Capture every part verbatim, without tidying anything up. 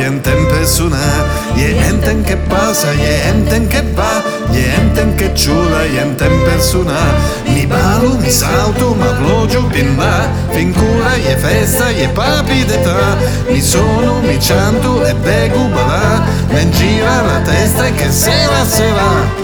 enten persona, je enten che passa, je enten che va, je enten che ciula, je enten persona. Mi balu, mi salto, ma vloggio fin là, fin cura, je festa, je papi d'età. Mi sono, mi cianto e begu balà, men gira la testa e che sera sera.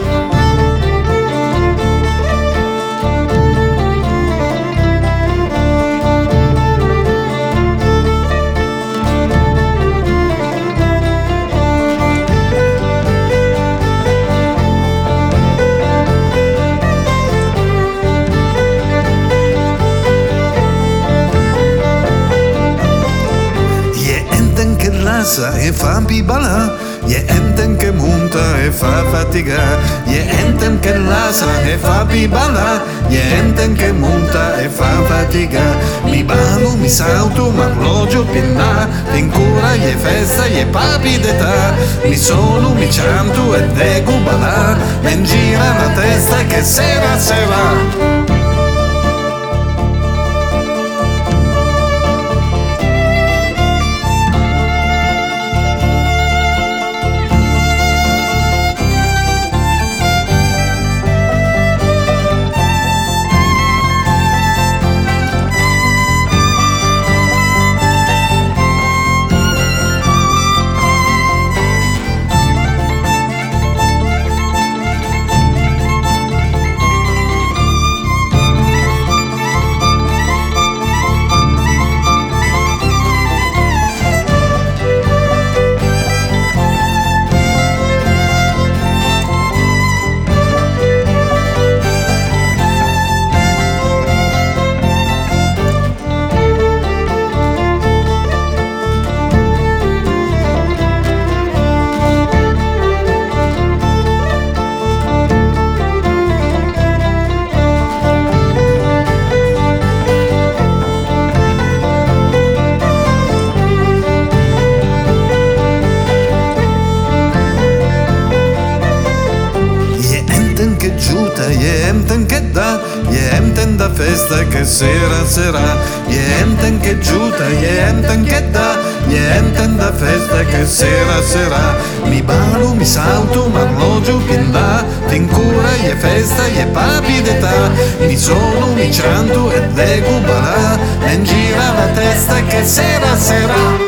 E fa bibala, je enten che monta e fa fatica, je enten che lasa e fa bibala, je enten che monta e fa fatica. Mi ballo, mi salto, ma orologio pinna, in cura je festa, je papi d'età. Mi sono, mi cianto e degu balà, men gira la testa che sera sera. Je enten che dà, je enten da festa che sera sera, je enten che giuta, je enten che dà, je enten da festa che sera sera. Mi ballo, mi salto, ma orologio fin là, fin cura, je festa, je papi d'età. Mi sono, mi cianto e degu balà, men gira la testa che sera sera.